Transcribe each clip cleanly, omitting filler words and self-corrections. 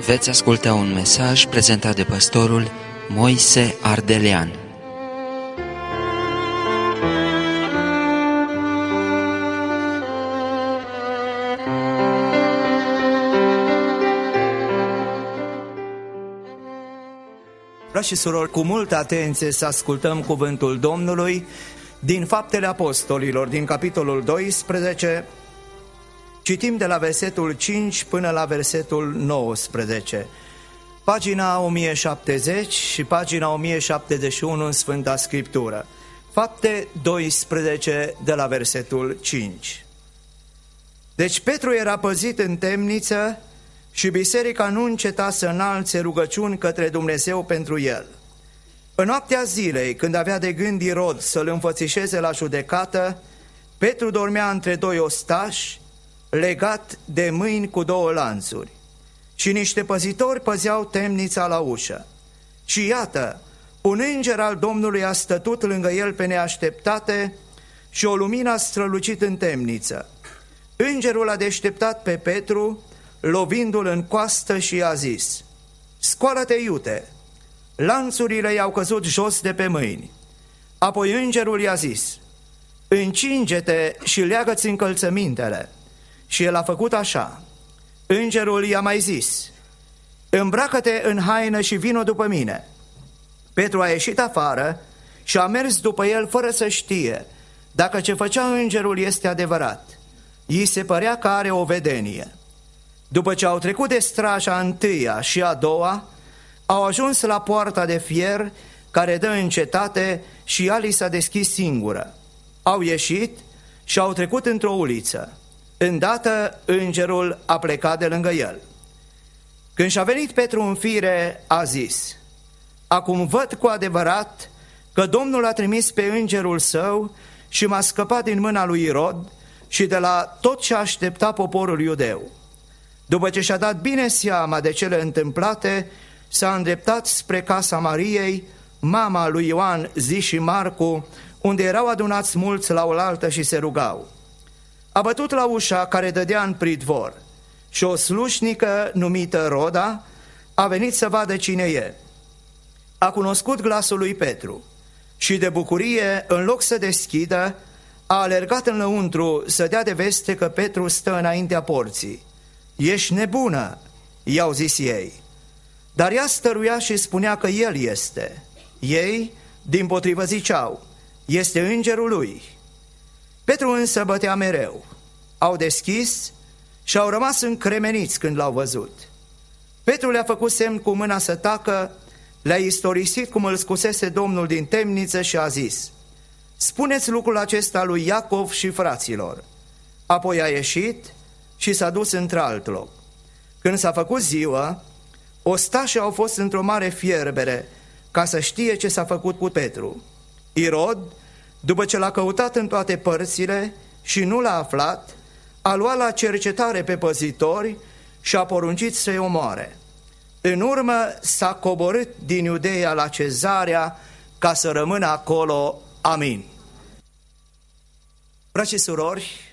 Veți asculta un mesaj prezentat de pastorul Moise Ardelean. Frați și surori, cu multă atenție să ascultăm cuvântul Domnului din Faptele Apostolilor, din capitolul 12, citim de la versetul 5 până la versetul 19, pagina 1070 și pagina 1071 în Sfânta Scriptură. Fapte 12 de la versetul 5. Deci Petru era păzit în temniță și biserica nu înceta să înalțe rugăciuni către Dumnezeu pentru el. În noaptea zilei, când avea de gând Irod să-l înfățișeze la judecată, Petru dormea între doi ostași, legat de mâini cu două lanțuri, și niște păzitori păzeau temnița la ușă. Și iată, un înger al Domnului a stătut lângă el pe neașteptate și o lumină a strălucit în temniță. Îngerul a deșteptat pe Petru, lovindu-l în coastă, și i-a zis: „Scoală-te, iute!” Lanțurile i-au căzut jos de pe mâini. Apoi îngerul i-a zis: „Încinge-te și leagă-ți încălțămintele.” Și el a făcut așa. Îngerul i-a mai zis: „Îmbracă-te în haină și vino după mine.” Petru a ieșit afară și a mers după el fără să știe dacă ce făcea îngerul este adevărat. I se părea că are o vedenie. După ce au trecut de straja întâia și a doua, au ajuns la poarta de fier care dă în cetate și ea li s-a deschis singură. Au ieșit și au trecut într-o uliță. Îndată îngerul a plecat de lângă el. Când și-a venit Petru în fire, a zis: „Acum văd cu adevărat că Domnul a trimis pe îngerul său și m-a scăpat din mâna lui Irod și de la tot ce aștepta poporul iudeu.” După ce și-a dat bine seama de cele întâmplate, s-a îndreptat spre casa Mariei, mama lui Ioan, zi și Marcu, unde erau adunați mulți la oaltă și se rugau. A bătut la ușa care dădea în pridvor și o slușnică numită Roda a venit să vadă cine e. A cunoscut glasul lui Petru și de bucurie, în loc să deschidă, a alergat înăuntru să dea de veste că Petru stă înaintea porții. „Ești nebună!” i-au zis ei. Dar ea stăruia și spunea că el este. Ei, dimpotrivă, ziceau: „Este îngerul lui.” Petru însă bătea mereu. Au deschis și au rămas încremeniți când l-au văzut. Petru le-a făcut semn cu mâna să tacă, le-a istorisit cum îl scosese Domnul din temniță și a zis: „Spuneți lucrul acesta lui Iacov și fraților.” Apoi a ieșit și s-a dus într-alt loc. Când s-a făcut ziua, ostașii au fost într-o mare fierbere ca să știe ce s-a făcut cu Petru. Irod, după ce l-a căutat în toate părțile și nu l-a aflat, a luat la cercetare pe păzitori și a poruncit să-i omoare. În urmă s-a coborât din Iudeea la Cezarea ca să rămână acolo. Amin. Frați și surori,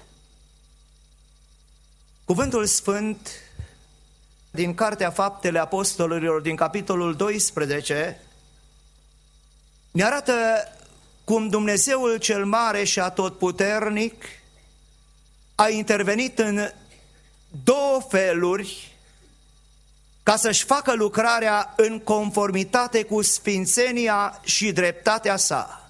cuvântul sfânt din Cartea Faptele Apostolilor, din capitolul 12, ne arată cum Dumnezeul cel mare și atotputernic a intervenit în două feluri ca să-și facă lucrarea în conformitate cu sfințenia și dreptatea sa.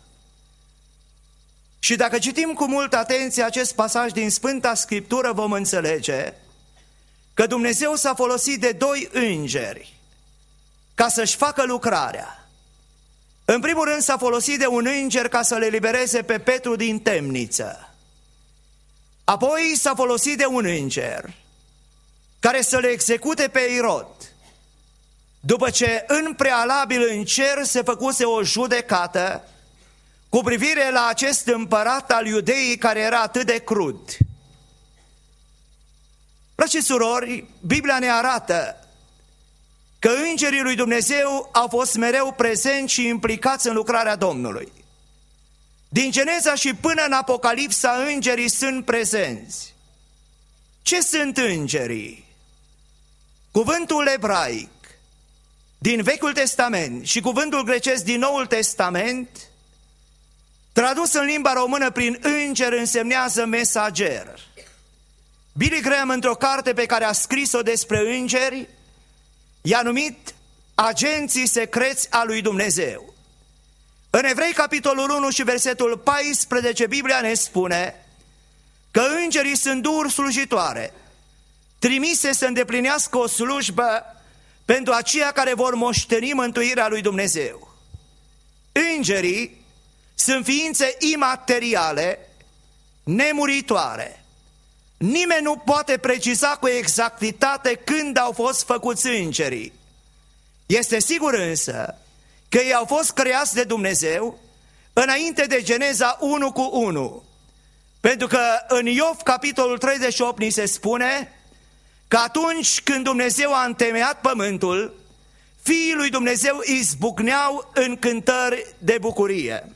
Și dacă citim cu multă atenție acest pasaj din Sfânta Scriptură, vom înțelege că Dumnezeu s-a folosit de doi îngeri ca să-și facă lucrarea. În primul rând s-a folosit de un înger ca să le elibereze pe Petru din temniță. Apoi s-a folosit de un înger care să le execute pe Irod, după ce în prealabil în cer se făcuse o judecată cu privire la acest împărat al Iudeii care era atât de crud. Frați și surori, Biblia ne arată că îngerii lui Dumnezeu au fost mereu prezenți și implicați în lucrarea Domnului. Din Geneza și până în Apocalipsa, îngerii sunt prezenți. Ce sunt îngerii? Cuvântul ebraic din Vechiul Testament și cuvântul grecesc din Noul Testament, tradus în limba română prin înger, însemnează mesager. Billy Graham, într-o carte pe care a scris-o despre îngeri, i-a numit agenții secreți a lui Dumnezeu. În Evrei, capitolul 1 și versetul 14, Biblia ne spune că îngerii sunt duhuri slujitoare, trimise să îndeplinească o slujbă pentru aceia care vor moșteni mântuirea lui Dumnezeu. Îngerii sunt ființe imateriale, nemuritoare. Nimeni nu poate preciza cu exactitate când au fost făcuți îngerii. Este sigur însă că ei au fost creați de Dumnezeu înainte de Geneza 1:1. Pentru că în Iov, capitolul 38, ni se spune că atunci când Dumnezeu a întemeiat pământul, fiii lui Dumnezeu izbucneau în cântări de bucurie.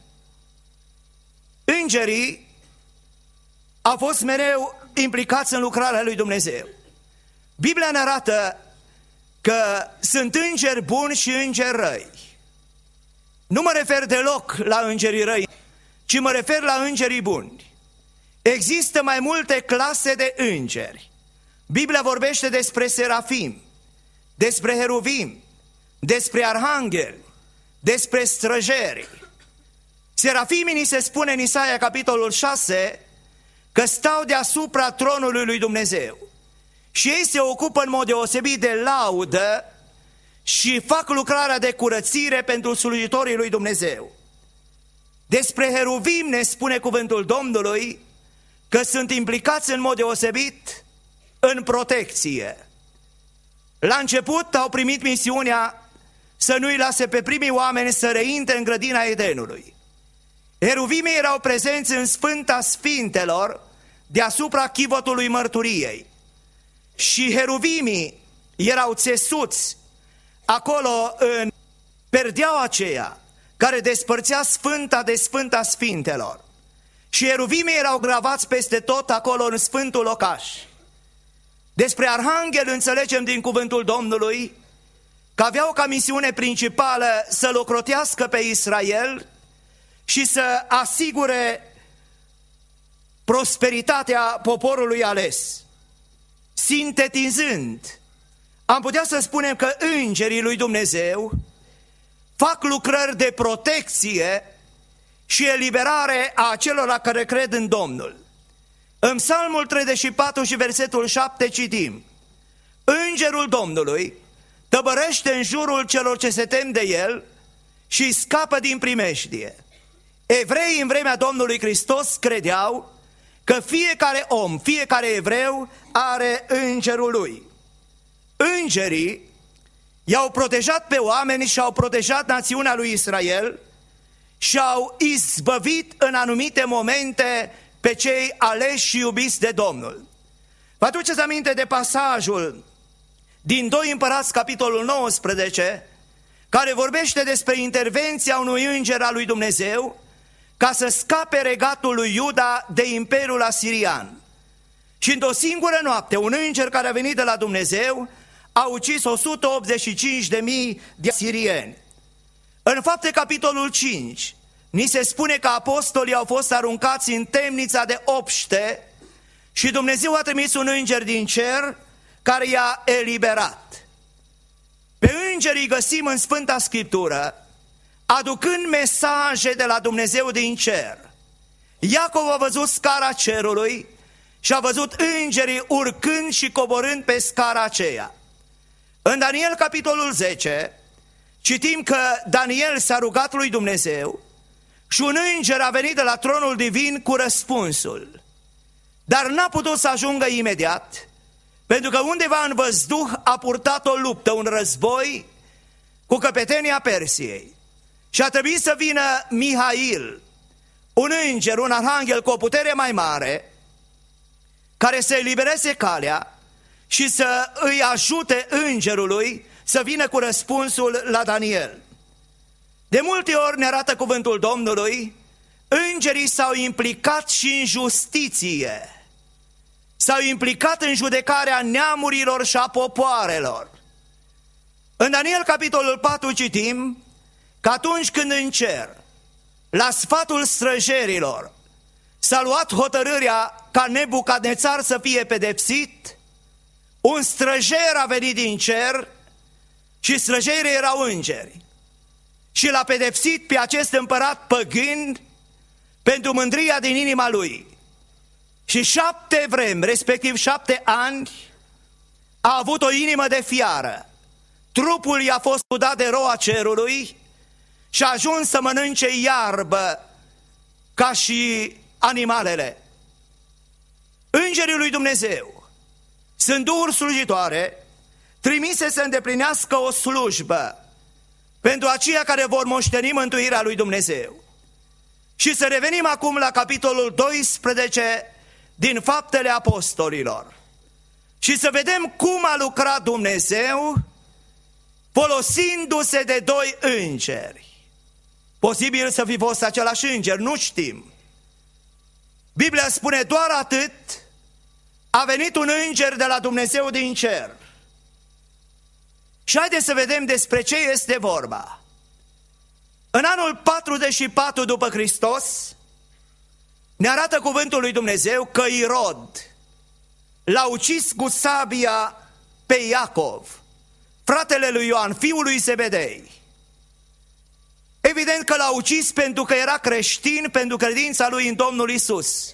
Îngerii au fost mereu implicați în lucrarea lui Dumnezeu. Biblia ne arată că sunt îngeri buni și îngeri răi. Nu mă refer deloc la îngerii răi, ci mă refer la îngerii buni. Există mai multe clase de îngeri. Biblia vorbește despre serafim, despre heruvim, despre arhangheli, despre străjeri. Serafimii, ni se spune în Isaia, capitolul 6, că stau deasupra tronului lui Dumnezeu. Și ei se ocupă în mod deosebit de laudă și fac lucrarea de curățire pentru slujitorii lui Dumnezeu. Despre heruvim ne spune cuvântul Domnului că sunt implicați în mod deosebit în protecție. La început au primit misiunea să nu-i lase pe primii oameni să reintre în grădina Edenului. Heruvimii erau prezenți în Sfânta Sfintelor, deasupra chivotului mărturiei. Și heruvimii erau țesuți acolo în perdeaua aceea care despărțea Sfânta de Sfânta Sfintelor. Și heruvimii erau gravați peste tot acolo în Sfântul Locaș. Despre arhanghel înțelegem din cuvântul Domnului că aveau ca misiune principală să locrotească pe Israel și să asigure prosperitatea poporului ales. Sintetizând, am putea să spunem că îngerii lui Dumnezeu fac lucrări de protecție și eliberare a celor care cred în Domnul. În Psalmul 34 și versetul 7 citim: Îngerul Domnului tăbărește în jurul celor ce se tem de el și scapă din primejdie. Evreii în vremea Domnului Hristos credeau că fiecare om, fiecare evreu are îngerul lui. Îngerii i-au protejat pe oameni și au protejat națiunea lui Israel și au izbăvit în anumite momente pe cei aleși și iubiți de Domnul. Vă aduceți aminte de pasajul din 2 Împărați, capitolul 19, care vorbește despre intervenția unui înger al lui Dumnezeu ca să scape regatul lui Iuda de imperiul asirian. Și într-o singură noapte, un înger care a venit de la Dumnezeu a ucis 185.000 de asirieni. În Fapte, capitolul 5, ni se spune că apostolii au fost aruncați în temnița de obște și Dumnezeu a trimis un înger din cer care i-a eliberat. Pe îngeri îi găsim în Sfânta Scriptură aducând mesaje de la Dumnezeu din cer. Iacov a văzut scara cerului și a văzut îngerii urcând și coborând pe scara aceea. În Daniel, capitolul 10, citim că Daniel s-a rugat lui Dumnezeu și un înger a venit de la tronul divin cu răspunsul. Dar n-a putut să ajungă imediat, pentru că undeva în văzduh a purtat o luptă, un război cu căpetenia Persiei. Și a trebuit să vină Mihail, un înger, un arhanghel cu o putere mai mare, care să elibereze calea și să îi ajute îngerului să vină cu răspunsul la Daniel. De multe ori ne arată cuvântul Domnului, îngerii s-au implicat și în justiție. s-au implicat în judecarea neamurilor și a popoarelor. În Daniel, capitolul 4, citim că atunci când în cer, la sfatul străjerilor, s-a luat hotărârea ca Nebucadnețar să fie pedepsit, un străjer a venit din cer și străjerii erau îngeri și l-a pedepsit pe acest împărat păgân pentru mândria din inima lui. Și 7 vremi, respectiv 7 ani, a avut o inimă de fiară. Trupul i-a fost udat de roa cerului și a ajuns să mănânce iarbă ca și animalele. Îngerii lui Dumnezeu sunt duhuri slujitoare trimise să îndeplinească o slujbă pentru aceia care vor moșteni mântuirea lui Dumnezeu. Și să revenim acum la capitolul 12 din Faptele Apostolilor și să vedem cum a lucrat Dumnezeu folosindu-se de 2 îngeri. Posibil să fi fost același înger, nu știm. Biblia spune doar atât: a venit un înger de la Dumnezeu din cer. Și haideți să vedem despre ce este vorba. În anul 44 după Hristos, ne arată cuvântul lui Dumnezeu că Irod l-a ucis cu sabia pe Iacov, fratele lui Ioan, fiul lui Zebedei. Evident că l-a ucis pentru că era creștin, pentru credința lui în Domnul Isus.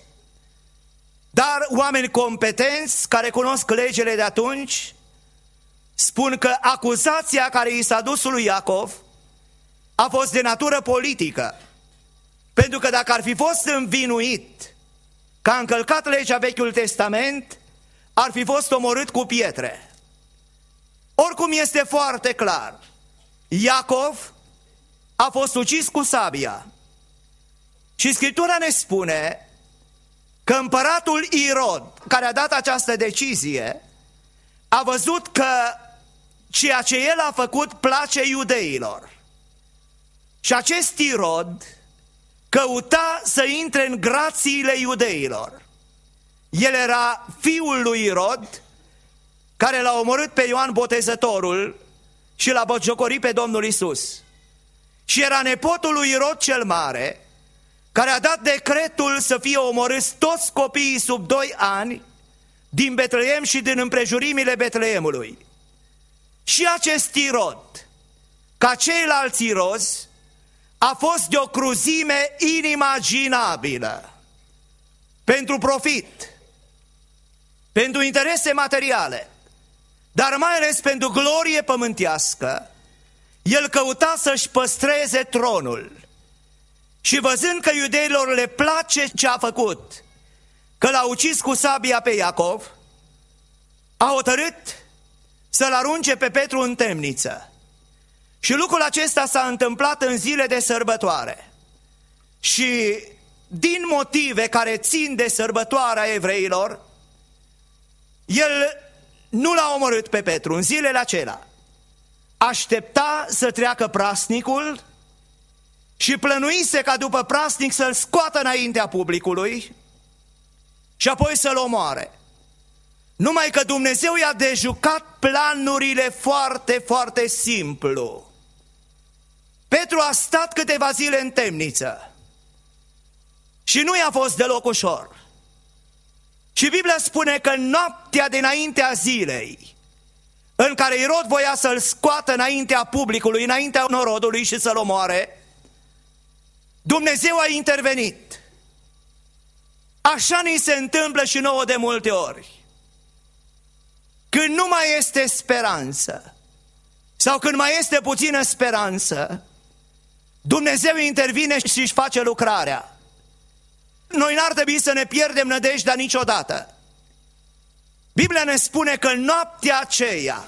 Dar oameni competenți, care cunosc legile de atunci, spun că acuzația care i s-a dus lui Iacov a fost de natură politică. Pentru că dacă ar fi fost învinuit că a încălcat legea Vechiul Testament, ar fi fost omorât cu pietre. Oricum este foarte clar, Iacov a fost ucis cu sabia. Și Scriptura ne spune că împăratul Irod, care a dat această decizie, a văzut că ceea ce el a făcut place iudeilor. Și acest Irod căuta să intre în grațiile iudeilor. El era fiul lui Irod, care l-a omorât pe Ioan Botezătorul și l-a batjocorit pe Domnul Isus. Și era nepotul lui Irod cel Mare, care a dat decretul să fie omorâți toți copiii sub 2 ani din Betleem și din împrejurimile Betleemului. Și acest Irod, ca ceilalți irozi, a fost de o cruzime inimaginabilă. Pentru profit, pentru interese materiale, dar mai ales pentru glorie pământească, el căuta să-și păstreze tronul. Și văzând că iudeilor le place ce a făcut, că l-a ucis cu sabia pe Iacov, a hotărât să-l arunce pe Petru în temniță. Și lucrul acesta s-a întâmplat în zile de sărbătoare. Și din motive care țin de sărbătoarea evreilor, el nu l-a omorât pe Petru în zilele acelea. Aștepta să treacă praznicul și plănuise ca după praznic să-l scoată înaintea publicului și apoi să-l omoare. Numai că Dumnezeu i-a dejucat planurile foarte, foarte simplu. Petru a stat câteva zile în temniță și nu i-a fost deloc ușor. Și Biblia spune că noaptea dinaintea zilei în care Irod voia să-l scoată înaintea publicului, înaintea norodului și să-l omoare, Dumnezeu a intervenit. Așa ni se întâmplă și nouă de multe ori. Când nu mai este speranță sau când mai este puțină speranță, Dumnezeu intervine și își face lucrarea. Noi n-ar trebui să ne pierdem nădejdea niciodată. Biblia ne spune că noaptea aceea,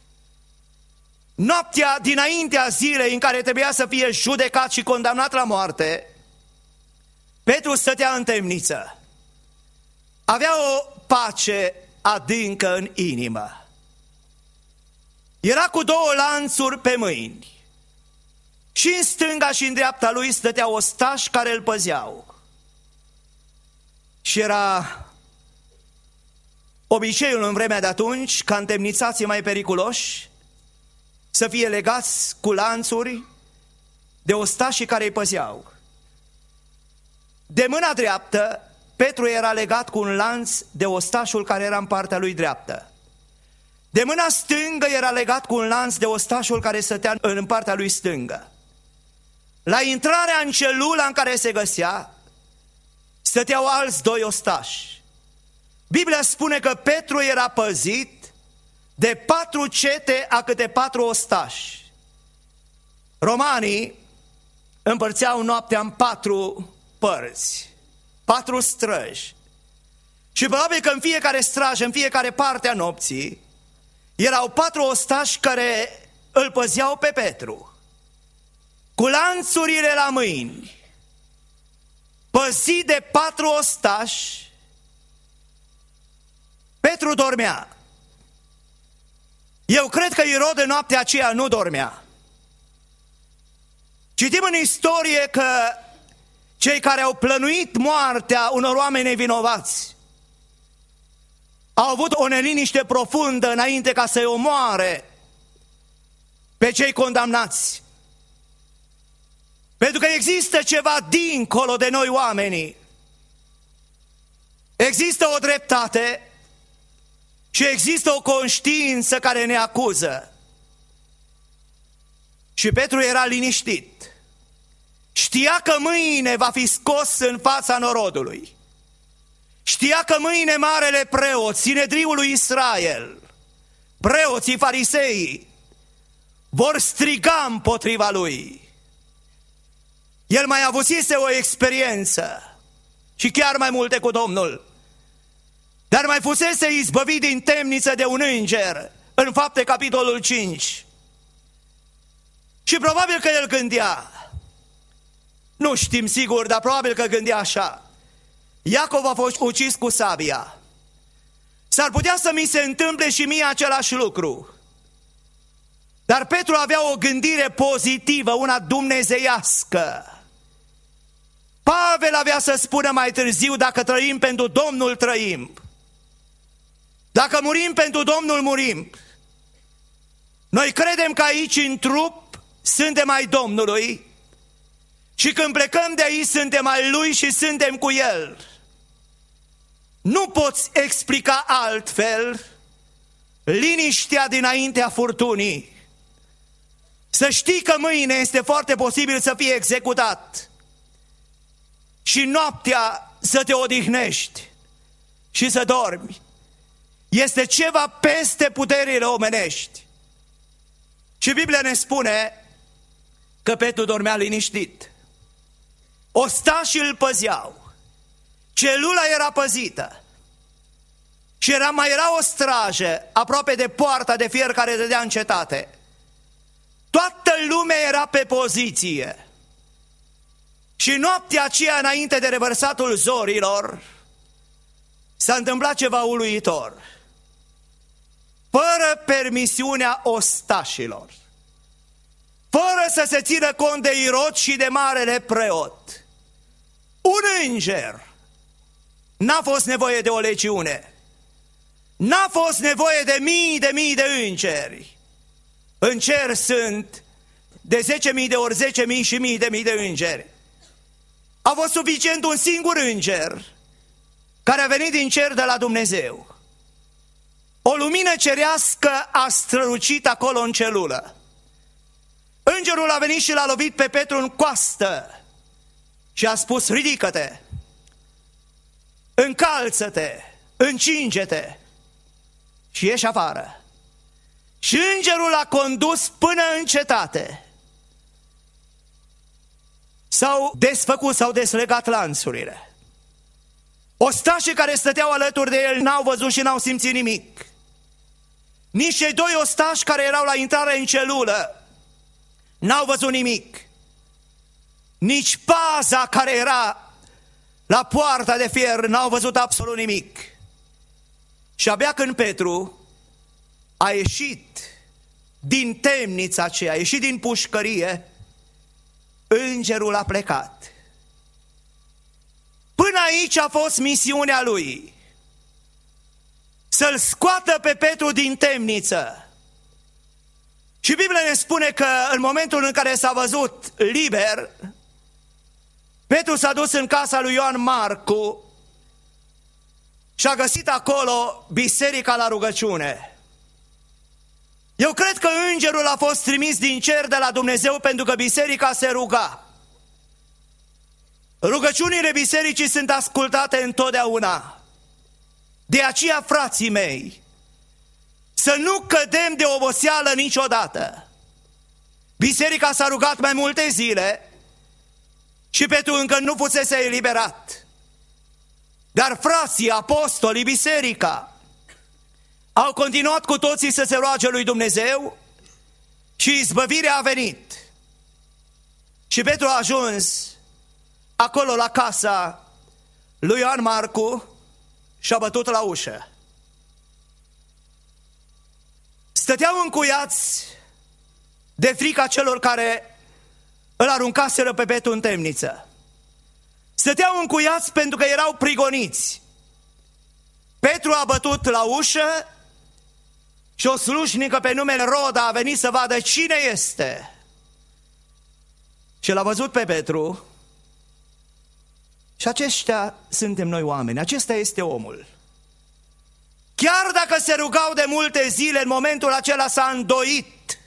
noaptea dinaintea zilei în care trebuia să fie judecat și condamnat la moarte, Petru stătea în temniță. Avea o pace adâncă în inimă. Era cu 2 lanțuri pe mâini. Și în stânga și în dreapta lui stăteau ostași care îl păzeau. Și era obiceiul în vremea de atunci, ca întemnițații mai periculoși, să fie legați cu lanțuri de ostașii care îi păzeau. De mâna dreaptă, Petru era legat cu un lanț de ostașul care era în partea lui dreaptă. De mâna stângă era legat cu un lanț de ostașul care stătea în partea lui stângă. La intrarea în celula în care se găsea, stăteau alți 2 ostași. Biblia spune că Petru era păzit de 4 cete a câte 4 ostași. Romanii împărțeau noaptea în 4 părți, 4 străji. Și probabil că în fiecare strajă, în fiecare parte a nopții, erau 4 ostași care îl păzeau pe Petru, cu lanțurile la mâini, păzit de 4 ostași. Petru dormea. Eu cred că Irod în noaptea aceea nu dormea. Citim în istorie că cei care au plănuit moartea unor oameni nevinovați au avut o neliniște profundă înainte ca să-i omoare pe cei condamnați. Pentru că există ceva dincolo de noi oamenii. Există o dreptate și există o conștiință care ne acuză. Și Petru era liniștit. Știa că mâine va fi scos în fața norodului. Știa că mâine marele preot, Sinedriul lui Israel, preoții fariseii, vor striga împotriva lui. El mai avusise o experiență și chiar mai multe cu Domnul, dar mai fusese izbăvit din temniță de un înger în Fapte capitolul 5. Și probabil că el gândea, nu știm sigur, dar probabil că gândea așa: Iacov a fost ucis cu sabia. S-ar putea să mi se întâmple și mie același lucru. Dar Petru avea o gândire pozitivă, una dumnezeiască. Pavel avea să spună mai târziu: dacă trăim pentru Domnul, trăim. Dacă murim pentru Domnul, murim. Noi credem că aici în trup suntem ai Domnului și când plecăm de aici suntem ai Lui și suntem cu El. Nu poți explica altfel liniștea dinaintea furtunii. Să știi că mâine este foarte posibil să fii executat și noaptea să te odihnești și să dormi. Este ceva peste puterile omenești. Și Biblia ne spune că Petru dormea liniștit. Ostașii îl păzeau. Celula era păzită. Și mai era o strajă aproape de poarta de fier care dădea în cetate. Toată lumea era pe poziție. Și noaptea aceea, înainte de revărsatul zorilor, s-a întâmplat ceva uluitor. Fără permisiunea ostașilor, fără să se țină cont de Irod și de marele preot, un înger, n-a fost nevoie de o legiune, n-a fost nevoie de mii de îngeri. În cer sunt de 10.000 de ori 10.000 și mii de îngeri. A fost suficient un singur înger care a venit din cer de la Dumnezeu. O lumină cerească a strălucit acolo în celulă. Îngerul a venit și l-a lovit pe Petru în coastă și a spus: ridică-te, încalță-te, încinge-te și ieși afară. Și îngerul l-a condus până în cetate. S-au desfăcut, s-au deslegat lanțurile. Ostașii care stăteau alături de el n-au văzut și n-au simțit nimic. Nici cei 2 ostași care erau la intrare în celulă n-au văzut nimic. Nici paza care era la poarta de fier n-au văzut absolut nimic. Și abia când Petru a ieșit din temnița aceea, a ieșit din pușcărie, îngerul a plecat. Până aici a fost misiunea lui. să-l scoată pe Petru din temniță. Și Biblia ne spune că în momentul în care s-a văzut liber, Petru s-a dus în casa lui Ioan Marcu și a găsit acolo biserica la rugăciune. Eu cred că îngerul a fost trimis din cer de la Dumnezeu pentru că biserica se ruga. Rugăciunile bisericii sunt ascultate întotdeauna. De aceea, frații mei, să nu cădem de oboseală niciodată. Biserica s-a rugat mai multe zile și Petru încă nu fusese eliberat. Dar frații, apostolii, biserica au continuat cu toții să se roage lui Dumnezeu și izbăvirea a venit. Și Petru a ajuns acolo la casa lui Ioan Marcu și a bătut la ușă. Stăteau încuiați de frica celor care îl aruncaseră pe Petru în temniță. Stăteau încuiați pentru că erau prigoniți. Petru a bătut la ușă și o slujnică pe numele Roda a venit să vadă cine este. Și l-a văzut pe Petru. Și aceștia suntem noi oameni, acesta este omul. Chiar dacă se rugau de multe zile, în momentul acela s-a îndoit.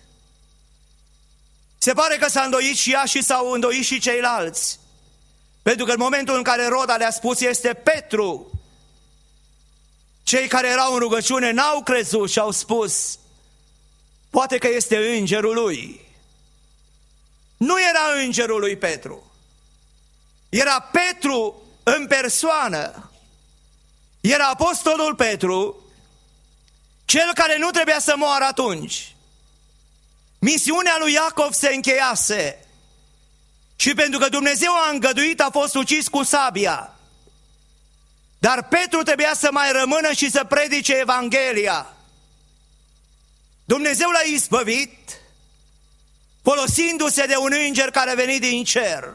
Se pare că s-a îndoit și ea și s-au îndoit și ceilalți. Pentru că în momentul în care Roda le-a spus este Petru, cei care erau în rugăciune n-au crezut și au spus poate că este îngerul lui. Nu era îngerul lui Petru. Era Petru în persoană. Era apostolul Petru, cel care nu trebuia să moară atunci. Misiunea lui Iacov se încheiase și pentru că Dumnezeu a îngăduit a fost ucis cu sabia. Dar Petru trebuia să mai rămână și să predice Evanghelia. Dumnezeu l-a izbăvit folosindu-se de un înger care a venit din cer.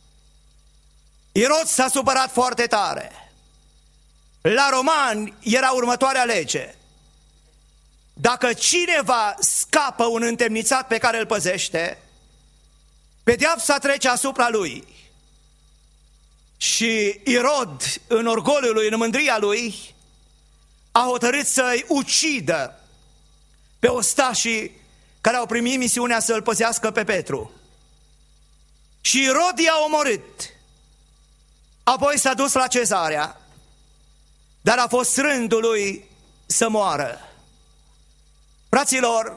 Irod s-a supărat foarte tare. La romani era următoarea lege. Dacă cineva scapă un întemnițat pe care îl păzește, pedeapsa trece asupra lui. Și Irod, în orgoliul lui, în mândria lui, a hotărât să-i ucidă pe ostașii care au primit misiunea să-l păzească pe Petru. Și Irod i-a omorât. Apoi s-a dus la Cezarea, dar a fost rândul lui să moară. Fraților,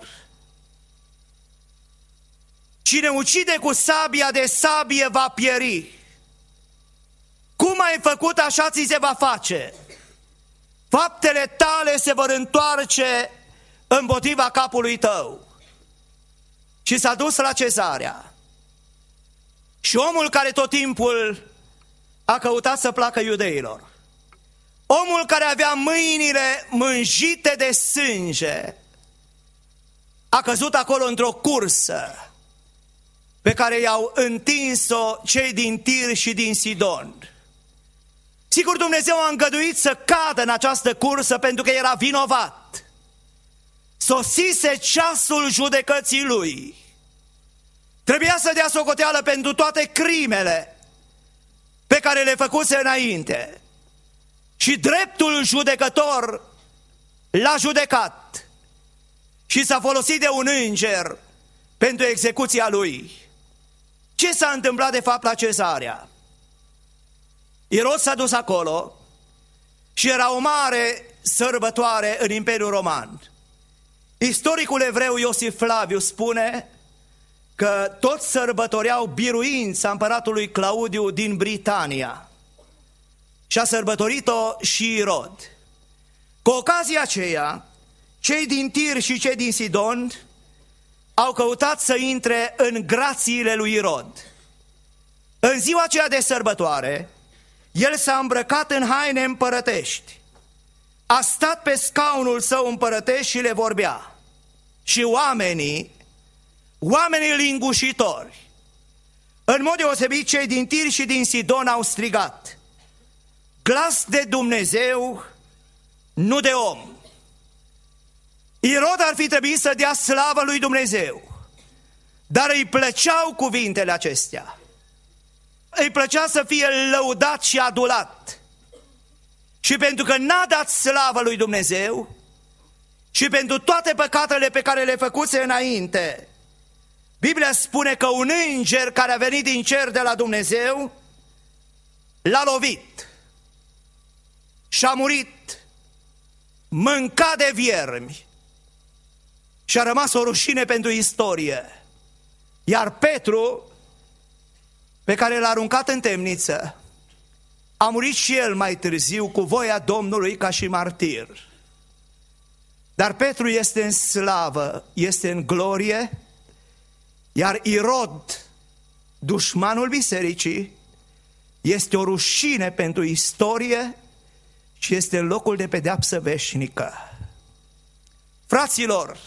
cine ucide cu sabia de sabie va pieri. Cum ai făcut, așa ți se va face. Faptele tale se vor întoarce împotriva capului tău. Și s-a dus la Cezarea. Și omul care tot timpul a căutat să placă iudeilor, omul care avea mâinile mânjite de sânge, a căzut acolo într-o cursă pe care i-au întins-o cei din Tir și din Sidon. Sigur, Dumnezeu a îngăduit să cadă în această cursă pentru că era vinovat. Sosise ceasul judecății lui. Trebuia să dea socoteală pentru toate crimele pe care le făcuse înainte. Și dreptul judecător l-a judecat și s-a folosit de un înger pentru execuția lui. Ce s-a întâmplat de fapt la Cezarea? Irod s-a dus acolo și era o mare sărbătoare în Imperiul Roman. Istoricul evreu Iosif Flaviu spune că toți sărbătoreau biruința împăratului Claudiu din Britania. Și a sărbătorit-o și Irod. Cu ocazia aceea, cei din Tir și cei din Sidon au căutat să intre în grațiile lui Irod. În ziua aceea de sărbătoare, el s-a îmbrăcat în haine împărătești, a stat pe scaunul său împărătești și le vorbea. Și oamenii lingușitori, în mod deosebit cei din Tir și din Sidon au strigat: glas de Dumnezeu, nu de om. Irod ar fi trebuit să dea slavă lui Dumnezeu, dar îi plăceau cuvintele acestea. Îi plăcea să fie lăudat și adulat. Și pentru că n-a dat slavă lui Dumnezeu și pentru toate păcatele pe care le făcuse înainte, Biblia spune că un înger care a venit din cer de la Dumnezeu l-a lovit și a murit, mâncat de viermi și a rămas o rușine pentru istorie. Iar Petru, pe care l-a aruncat în temniță, a murit și el mai târziu cu voia Domnului ca și martir. Dar Petru este în slavă, este în glorie, iar Irod, dușmanul bisericii, este o rușine pentru istorie și este în locul de pedeapsă veșnică. Fraților,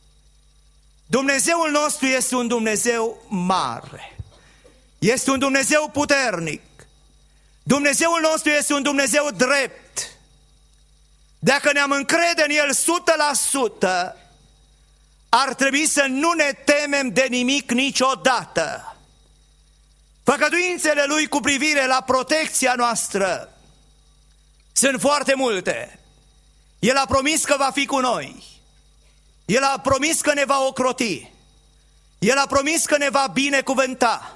Dumnezeul nostru este un Dumnezeu mare, este un Dumnezeu puternic, Dumnezeul nostru este un Dumnezeu drept. Dacă ne-am încrede în El 100%, ar trebui să nu ne temem de nimic niciodată. Făgăduințele Lui cu privire la protecția noastră sunt foarte multe. El a promis că va fi cu noi. El a promis că ne va ocroti. El a promis că ne va binecuvânta.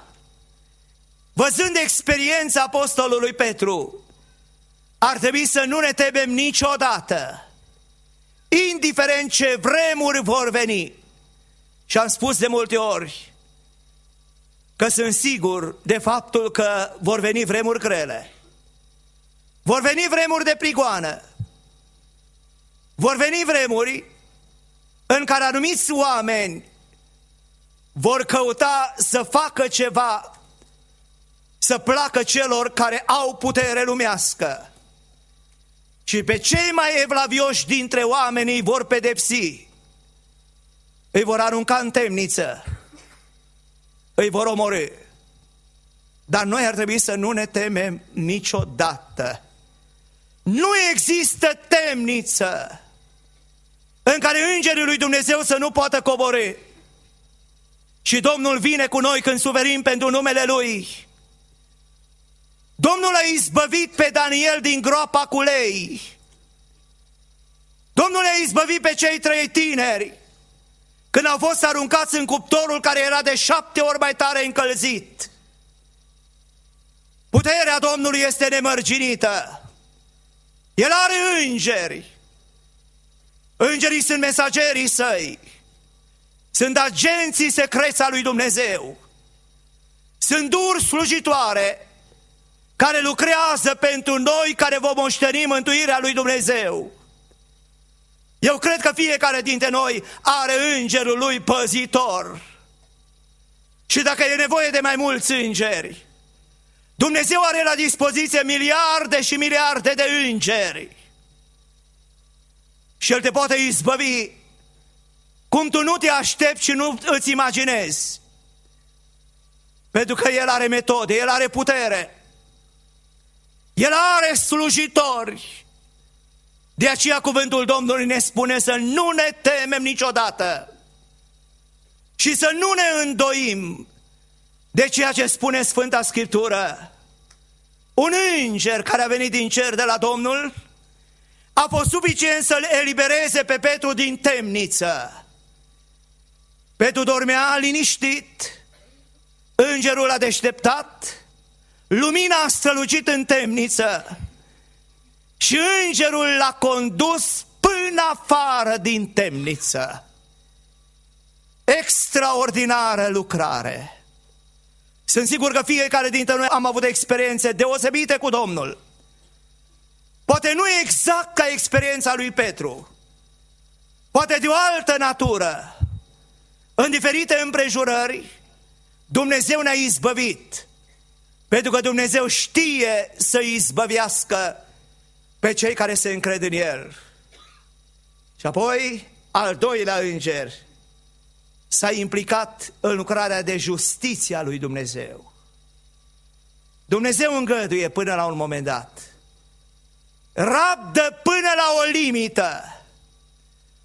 Văzând experiența apostolului Petru, ar trebui să nu ne temem niciodată, indiferent ce vremuri vor veni. Și am spus de multe ori că sunt sigur de faptul că vor veni vremuri grele. Vor veni vremuri de prigoană. Vor veni vremuri în care anumiți oameni vor căuta să facă ceva să placă celor care au putere lumească. Și pe cei mai evlavioși dintre oameni îi vor pedepsi, îi vor arunca în temniță, îi vor omorî. Dar noi ar trebui să nu ne temem niciodată. Nu există temniță în care îngerii lui Dumnezeu să nu poată coborî. Și Domnul vine cu noi când suferim pentru numele Lui. Domnul a izbăvit pe Daniel din groapa cu lei. Domnul a izbăvit pe cei 3 tineri când au fost aruncați în cuptorul care era de 7 ori mai tare încălzit. Puterea Domnului este nemărginită. El are îngeri. Îngerii sunt mesagerii Săi. Sunt agenții secreți a lui Dumnezeu. Sunt duri slujitoare care lucrează pentru noi care vom moșteni mântuirea lui Dumnezeu. Eu cred că fiecare dintre noi are îngerul lui păzitor. Și dacă e nevoie de mai mulți îngeri, Dumnezeu are la dispoziție miliarde și miliarde de îngeri. Și El te poate izbăvi cum tu nu te aștepți și nu îți imaginezi. Pentru că El are metode, El are putere. El are slujitori. De aceea cuvântul Domnului ne spune să nu ne temem niciodată și să nu ne îndoim de ceea ce spune Sfânta Scriptură. Un înger care a venit din cer de la Domnul a fost suficient să-l elibereze pe Petru din temniță. Petru dormea liniștit, îngerul a deșteptat, lumina a strălucit în temniță și îngerul l-a condus până afară din temniță. Extraordinară lucrare! Sunt sigur că fiecare dintre noi am avut experiențe deosebite cu Domnul. Poate nu exact ca experiența lui Petru, poate de o altă natură. În diferite împrejurări, Dumnezeu ne-a izbăvit, pentru că Dumnezeu știe să izbăvească pe cei care se încred în El. Și apoi, al doilea înger s-a implicat în lucrarea de justiție a lui Dumnezeu. Dumnezeu îngăduie până la un moment dat, rabdă până la o limită,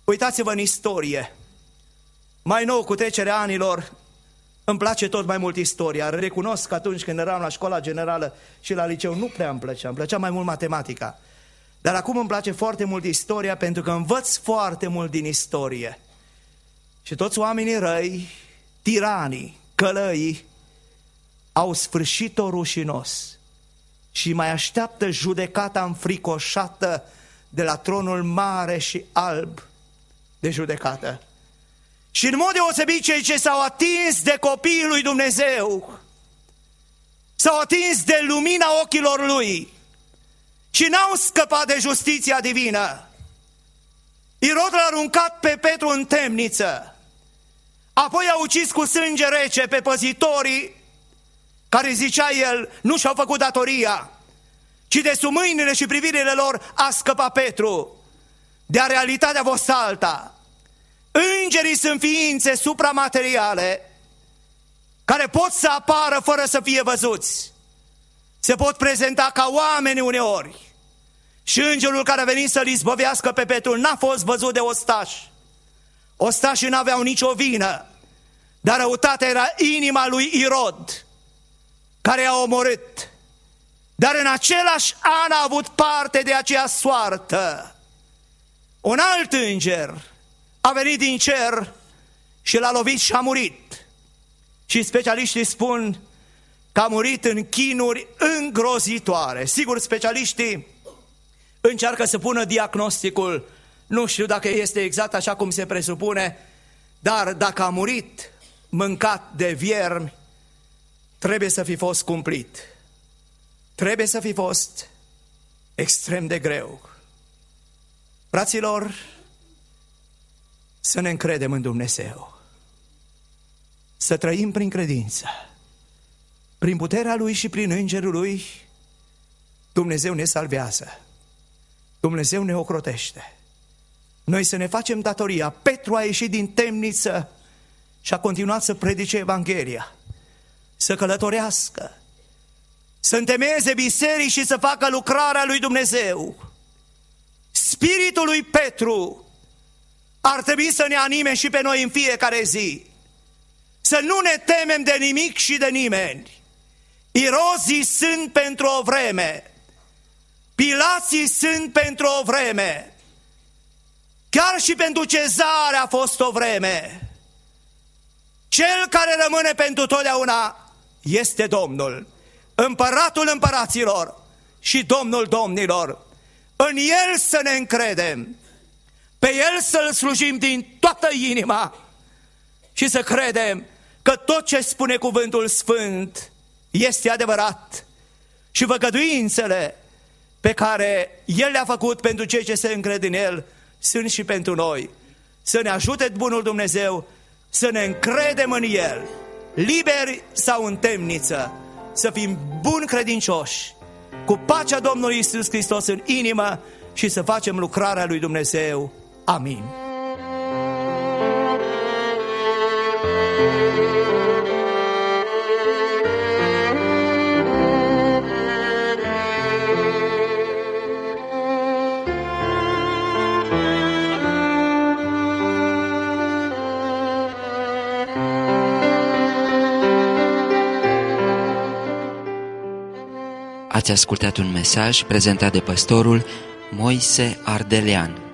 Uitați-vă în istorie. Mai nou, cu trecerea anilor, îmi place tot mai mult istoria. Recunosc că atunci când eram la școala generală și la liceu nu prea îmi plăcea mai mult matematica. Dar acum îmi place foarte mult istoria pentru că învăț foarte mult din istorie. Și toți oamenii răi, tiranii, călăii, au sfârșit-o rușinos și mai așteaptă judecata înfricoșată de la tronul mare și alb de judecată. Și în mod deosebit cei ce s-au atins de copiii lui Dumnezeu, s-au atins de lumina ochilor lui și n-au scăpat de justiția divină. Irod l-a aruncat pe Petru în temniță, apoi a ucis cu sânge rece pe păzitorii care, zicea el, nu și-au făcut datoria, ci de sub mâinile și privirile lor a scăpat Petru. De-a realitatea a fost alta. Îngerii sunt ființe supramateriale care pot să apară fără să fie văzuți. Se pot prezenta ca oameni uneori. Și îngerul care a venit să-l izbăvească pe Petru n-a fost văzut de ostași. Ostașii n-aveau nicio vină, dar răutatea era inima lui Irod, care a omorât. Dar în același an a avut parte de aceea soartă. Un alt înger a venit din cer și l-a lovit și a murit. Și specialiștii spun că a murit în chinuri îngrozitoare. Sigur, specialiștii încearcă să pună diagnosticul, nu știu dacă este exact așa cum se presupune, dar dacă a murit mâncat de viermi, trebuie să fi fost cumplit. Trebuie să fi fost extrem de greu. Fraților, să ne încredem în Dumnezeu. Să trăim prin credință. Prin puterea Lui și prin Îngerul Lui, Dumnezeu ne salvează. Dumnezeu ne ocrotește. Noi să ne facem datoria. Petru a ieșit din temniță și a continuat să predice Evanghelia, să călătorească, să întemeieze biserici și să facă lucrarea lui Dumnezeu. Spiritul lui Petru ar trebui să ne anime și pe noi în fiecare zi. Să nu ne temem de nimic și de nimeni. Irozii sunt pentru o vreme. Pilații sunt pentru o vreme. Chiar și pentru Cezare a fost o vreme. Cel care rămâne pentru totdeauna este Domnul, Împăratul împăraților și Domnul domnilor. În El să ne încredem, pe El să-L slujim din toată inima și să credem că tot ce spune cuvântul sfânt este adevărat și făgăduințele pe care El le-a făcut pentru cei ce se încred în El sunt și pentru noi. Să ne ajute bunul Dumnezeu să ne încredem în El, liberi sau în temniță, să fim buni credincioși, cu pacea Domnului Iisus Hristos în inimă și să facem lucrarea lui Dumnezeu. Amin. Ați ascultat un mesaj prezentat de pastorul Moise Ardelean.